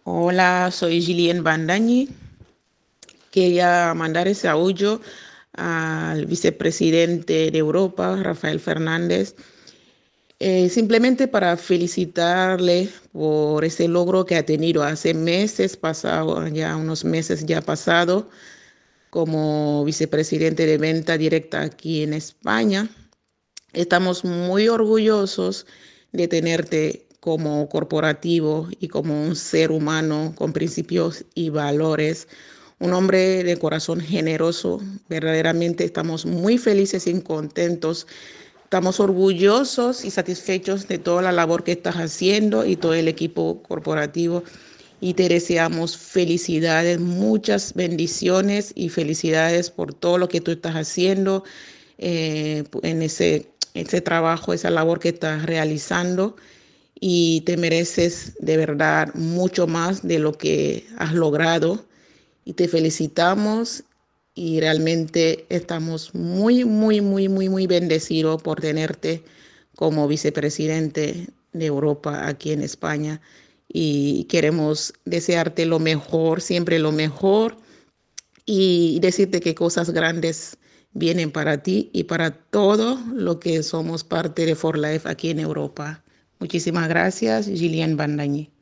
Hola, soy Gillian Bandañi. Quería mandar ese audio al vicepresidente de Europa, Rafael Fernández, simplemente para felicitarle por ese logro que ha tenido hace meses pasado, ya unos meses ya pasado, como vicepresidente de venta directa aquí en España. Estamos muy orgullosos de tenerte como corporativo y como un ser humano con principios y valores, un hombre de corazón generoso. Verdaderamente estamos muy felices y contentos. Estamos orgullosos y satisfechos de toda la labor que estás haciendo y todo el equipo corporativo. Y te deseamos felicidades, muchas bendiciones y felicidades por todo lo que tú estás haciendo en ese trabajo, esa labor que estás realizando. Y te mereces de verdad mucho más de lo que has logrado. Y te felicitamos y realmente estamos muy bendecidos por tenerte como vicepresidente de Europa aquí en España. Y queremos desearte lo mejor, siempre lo mejor, y decirte que cosas grandes vienen para ti y para todo lo que somos parte de For Life aquí en Europa. Muchísimas gracias, Gillian Bandañi.